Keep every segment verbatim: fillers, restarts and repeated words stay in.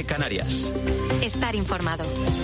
Canarias. Estar informado.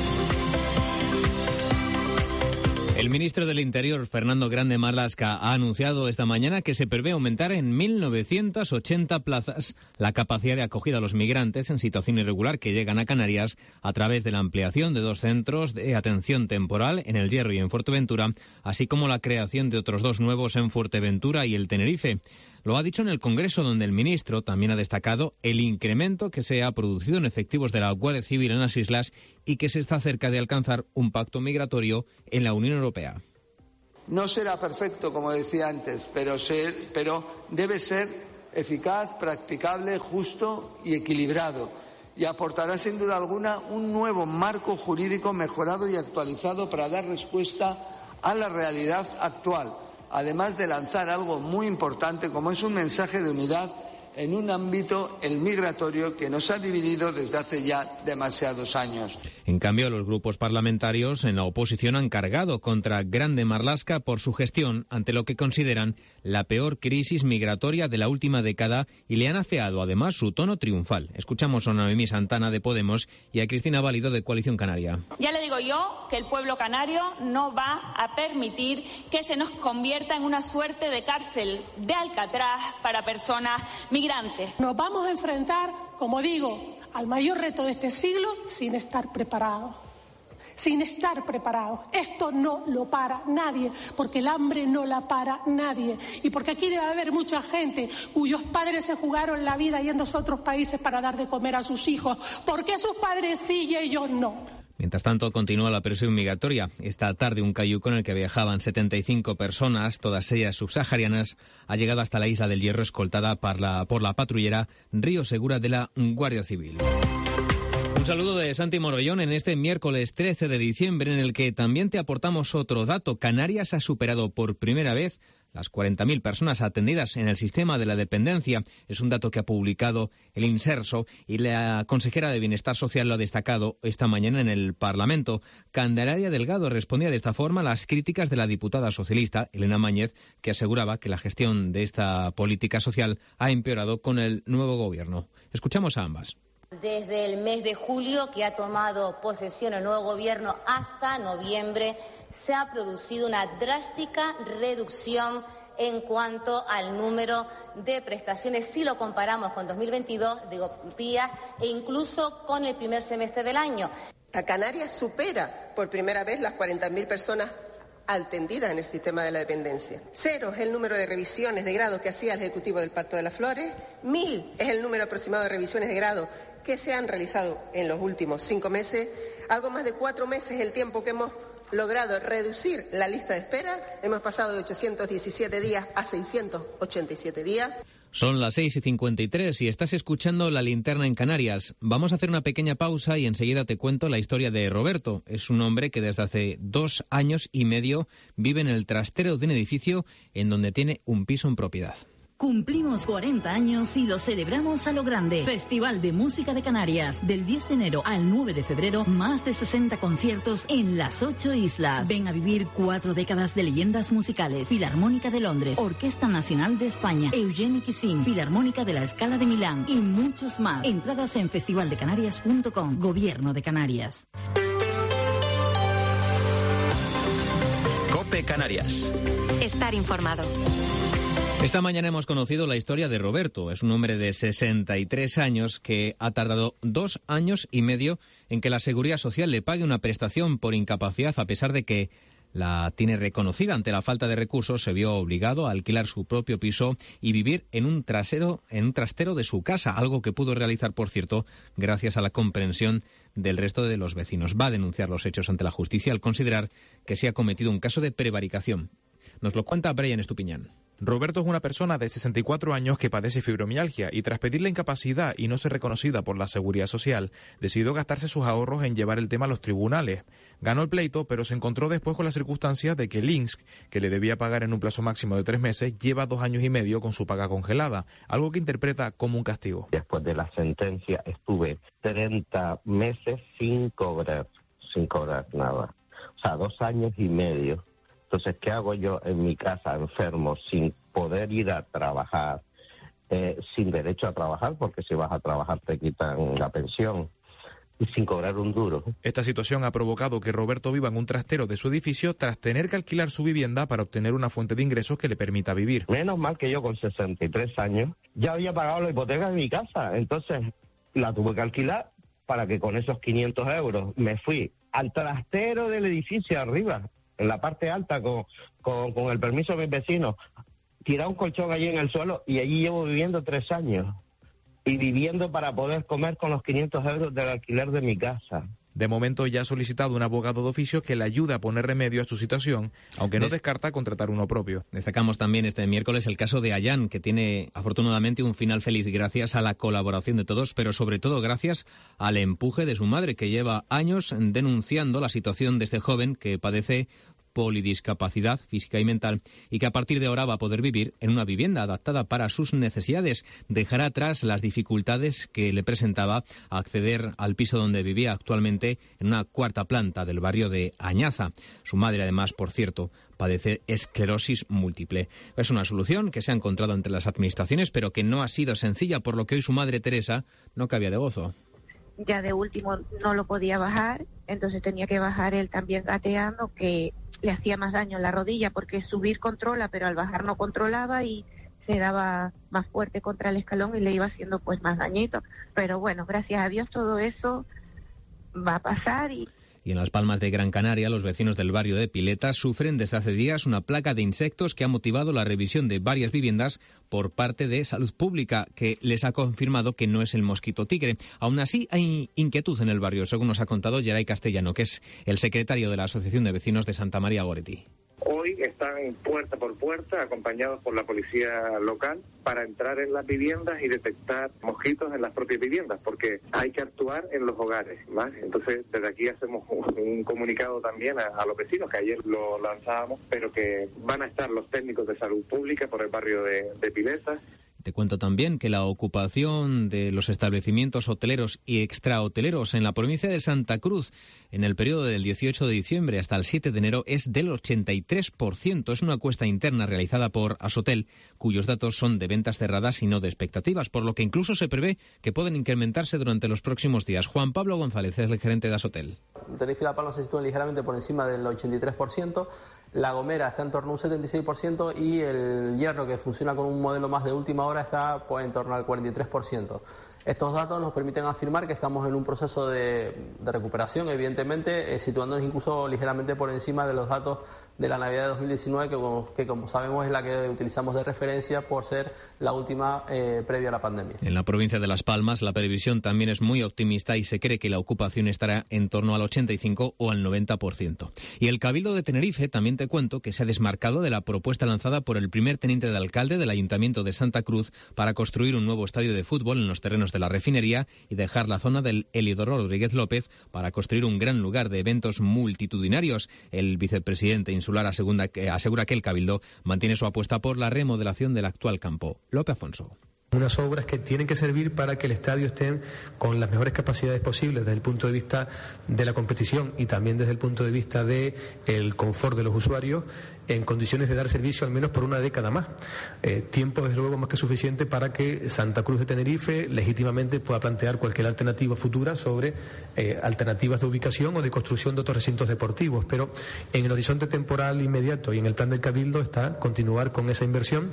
El ministro del Interior, Fernando Grande Marlaska, ha anunciado esta mañana que se prevé aumentar en mil novecientas ochenta plazas la capacidad de acogida a los migrantes en situación irregular que llegan a Canarias a través de la ampliación de dos centros de atención temporal en El Hierro y en Fuerteventura, así como la creación de otros dos nuevos en Fuerteventura y el Tenerife. Lo ha dicho en el Congreso, donde el ministro también ha destacado el incremento que se ha producido en efectivos de la Guardia Civil en las islas y que se está cerca de alcanzar un pacto migratorio en la Unión Europea. No será perfecto, como decía antes, pero, ser, pero debe ser eficaz, practicable, justo y equilibrado. Y aportará sin duda alguna un nuevo marco jurídico mejorado y actualizado para dar respuesta a la realidad actual, además de lanzar algo muy importante como es un mensaje de unidad en un ámbito, el migratorio, que nos ha dividido desde hace ya demasiados años. En cambio, los grupos parlamentarios en la oposición han cargado contra Grande Marlaska por su gestión ante lo que consideran la peor crisis migratoria de la última década y le han afeado además su tono triunfal. Escuchamos a Noemí Santana de Podemos y a Cristina Válido de Coalición Canaria. Ya le digo yo que el pueblo canario no va a permitir que se nos convierta en una suerte de cárcel de Alcatraz para personas migrantes. Nos vamos a enfrentar, como digo, al mayor reto de este siglo sin estar preparados. Sin estar preparados. Esto no lo para nadie, porque el hambre no la para nadie. Y porque aquí debe haber mucha gente cuyos padres se jugaron la vida yendo a otros países para dar de comer a sus hijos. ¿Por qué sus padres sí y ellos no? Mientras tanto, continúa la presión migratoria. Esta tarde, un cayuco en el que viajaban setenta y cinco personas, todas ellas subsaharianas, ha llegado hasta la isla del Hierro escoltada por la, por la patrullera Río Segura de la Guardia Civil. Un saludo de Santi Morollón en este miércoles trece de diciembre, en el que también te aportamos otro dato. Canarias ha superado por primera vez las cuarenta mil personas atendidas en el sistema de la dependencia. Es un dato que ha publicado el Inserso y la consejera de Bienestar Social lo ha destacado esta mañana en el Parlamento. Candelaria Delgado respondía de esta forma a las críticas de la diputada socialista Elena Mañez, que aseguraba que la gestión de esta política social ha empeorado con el nuevo gobierno. Escuchamos a ambas. Desde el mes de julio, que ha tomado posesión el nuevo gobierno, hasta noviembre, se ha producido una drástica reducción en cuanto al número de prestaciones, si lo comparamos con dos mil veintidós, digo, P I A, e incluso con el primer semestre del año. Canarias supera por primera vez las cuarenta mil personas atendidas en el sistema de la dependencia. Cero es el número de revisiones de grado que hacía el Ejecutivo del Pacto de las Flores. Mil es el número aproximado de revisiones de grado que se han realizado en los últimos cinco meses. Algo más de cuatro meses el tiempo que hemos logrado reducir la lista de espera. Hemos pasado de ochocientos diecisiete días a seiscientos ochenta y siete días. Son las seis y cincuenta y tres y estás escuchando La Linterna en Canarias. Vamos a hacer una pequeña pausa y enseguida te cuento la historia de Roberto. Es un hombre que desde hace dos años y medio vive en el trastero de un edificio en donde tiene un piso en propiedad. Cumplimos cuarenta años y lo celebramos a lo grande. Festival de Música de Canarias. Del diez de enero al nueve de febrero, más de sesenta conciertos en las ocho islas. Ven a vivir cuatro décadas de leyendas musicales. Filarmónica de Londres, Orquesta Nacional de España, Eugeni Kissin, Filarmónica de la Scala de Milán y muchos más. Entradas en festival de canarias punto com. Gobierno de Canarias. COPE Canarias. Estar informado. Esta mañana hemos conocido la historia de Roberto. Es un hombre de sesenta y tres años que ha tardado dos años y medio en que la Seguridad Social le pague una prestación por incapacidad, a pesar de que la tiene reconocida. Ante la falta de recursos, se vio obligado a alquilar su propio piso y vivir en un trasero, en un trastero de su casa, algo que pudo realizar, por cierto, gracias a la comprensión del resto de los vecinos. Va a denunciar los hechos ante la justicia al considerar que se ha cometido un caso de prevaricación. Nos lo cuenta Brian Estupiñán. Roberto es una persona de sesenta y cuatro años que padece fibromialgia y tras pedir la incapacidad y no ser reconocida por la Seguridad Social, decidió gastarse sus ahorros en llevar el tema a los tribunales. Ganó el pleito, pero se encontró después con las circunstancias de que el I N S S, que le debía pagar en un plazo máximo de tres meses, lleva dos años y medio con su paga congelada, algo que interpreta como un castigo. Después de la sentencia estuve treinta meses sin cobrar, sin cobrar nada. O sea, dos años y medio. Entonces, ¿qué hago yo en mi casa enfermo sin poder ir a trabajar, eh, sin derecho a trabajar? Porque si vas a trabajar te quitan la pensión. y sin cobrar un duro. Esta situación ha provocado que Roberto viva en un trastero de su edificio tras tener que alquilar su vivienda para obtener una fuente de ingresos que le permita vivir. Menos mal que yo con sesenta y tres años ya había pagado la hipoteca de mi casa, entonces la tuve que alquilar para que con esos quinientos euros me fui al trastero del edificio arriba, en la parte alta, con, con, con el permiso de mis vecinos, tirar un colchón allí en el suelo y allí llevo viviendo tres años. Y viviendo para poder comer con los quinientos euros del alquiler de mi casa. De momento ya ha solicitado un abogado de oficio que le ayude a poner remedio a su situación, aunque no descarta contratar uno propio. Destacamos también este miércoles el caso de Ayán, que tiene afortunadamente un final feliz gracias a la colaboración de todos, pero sobre todo gracias al empuje de su madre, que lleva años denunciando la situación de este joven que padece polidiscapacidad física y mental y que a partir de ahora va a poder vivir en una vivienda adaptada para sus necesidades. Dejará atrás las dificultades que le presentaba acceder al piso donde vivía actualmente en una cuarta planta del barrio de Añaza. Su madre, además, por cierto, padece esclerosis múltiple. Es una solución que se ha encontrado entre las administraciones, pero que no ha sido sencilla, por lo que hoy su madre Teresa no cabía de gozo. Ya de último no lo podía bajar, entonces tenía que bajar él también gateando, que le hacía más daño en la rodilla, porque subir controla, pero al bajar no controlaba y se daba más fuerte contra el escalón y le iba haciendo pues más dañito. Pero bueno, gracias a Dios todo eso va a pasar. Y Y en Las Palmas de Gran Canaria, los vecinos del barrio de Piletas sufren desde hace días una plaga de insectos que ha motivado la revisión de varias viviendas por parte de Salud Pública, que les ha confirmado que no es el mosquito tigre. Aún así, hay inquietud en el barrio, según nos ha contado Geray Castellano, que es el secretario de la Asociación de Vecinos de Santa María Goretti. Hoy están puerta por puerta, acompañados por la policía local, para entrar en las viviendas y detectar mosquitos en las propias viviendas, porque hay que actuar en los hogares, ¿vale? Entonces, desde aquí hacemos un comunicado también a, a los vecinos, que ayer lo lanzábamos, pero que van a estar los técnicos de salud pública por el barrio de, de Piletas. Te cuento también que la ocupación de los establecimientos hoteleros y extrahoteleros en la provincia de Santa Cruz en el periodo del dieciocho de diciembre hasta el siete de enero es del ochenta y tres por ciento. Es una encuesta interna realizada por Asotel, cuyos datos son de ventas cerradas y no de expectativas, por lo que incluso se prevé que pueden incrementarse durante los próximos días. Juan Pablo González es el gerente de Asotel. Tenerife y La Palma se sitúan ligeramente por encima del ochenta y tres por ciento. La Gomera está en torno a un setenta y seis por ciento y el Hierro, que funciona con un modelo más de última hora, está pues, en torno al cuarenta y tres por ciento. Estos datos nos permiten afirmar que estamos en un proceso de, de recuperación, evidentemente, eh, situándonos incluso ligeramente por encima de los datos de la Navidad de dos mil diecinueve, que como, que como sabemos es la que utilizamos de referencia por ser la última eh, previa a la pandemia. En la provincia de Las Palmas la previsión también es muy optimista y se cree que la ocupación estará en torno al ochenta y cinco o al noventa por ciento. Y el Cabildo de Tenerife, también te cuento, que se ha desmarcado de la propuesta lanzada por el primer teniente de alcalde del Ayuntamiento de Santa Cruz para construir un nuevo estadio de fútbol en los terrenos de la refinería y dejar la zona del Elidoro Rodríguez López para construir un gran lugar de eventos multitudinarios. El vicepresidente insular asegura que, asegura que el Cabildo mantiene su apuesta por la remodelación del actual campo. López Afonso. Unas obras que tienen que servir para que el estadio esté con las mejores capacidades posibles desde el punto de vista de la competición y también desde el punto de vista del confort de los usuarios, en condiciones de dar servicio al menos por una década más. Eh, tiempo, desde luego, más que suficiente para que Santa Cruz de Tenerife legítimamente pueda plantear cualquier alternativa futura sobre eh, alternativas de ubicación o de construcción de otros recintos deportivos. Pero en el horizonte temporal inmediato y en el plan del Cabildo está continuar con esa inversión.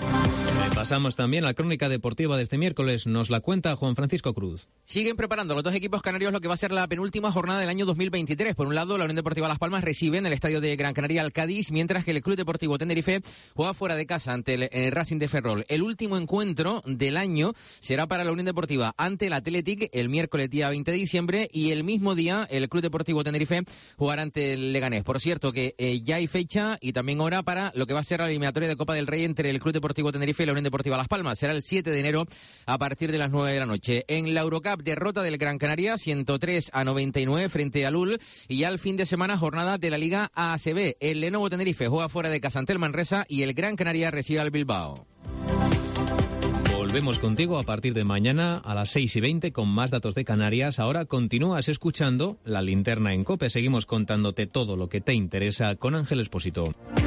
Pasamos también a la crónica deportiva de este miércoles. Nos la cuenta Juan Francisco Cruz. Siguen preparando los dos equipos canarios lo que va a ser la penúltima jornada del año dos mil veintitrés. Por un lado, la Unión Deportiva Las Palmas recibe en el estadio de Gran Canaria al Cádiz, mientras que el Club Deportivo Tenerife juega fuera de casa ante el eh, Racing de Ferrol. El último encuentro del año será para la Unión Deportiva ante el Athletic el miércoles día veinte de diciembre y el mismo día el Club Deportivo Tenerife jugará ante el Leganés. Por cierto que eh, ya hay fecha y también hora para lo que va a ser la eliminatoria de Copa del Rey entre el Club Deportivo Tenerife y la Unión Deportiva Las Palmas. Será el siete de enero a partir de las nueve de la noche. En la Eurocup, derrota del Gran Canaria, ciento tres a noventa y nueve frente a Lul. Y ya el fin de semana, jornada de la Liga A C B. El Lenovo Tenerife juega fuera de casa ante el Manresa y el Gran Canaria recibe al Bilbao. Volvemos contigo a partir de mañana a las seis y veinte con más datos de Canarias. Ahora continúas escuchando La Linterna en COPE. Seguimos contándote todo lo que te interesa con Ángel Expósito.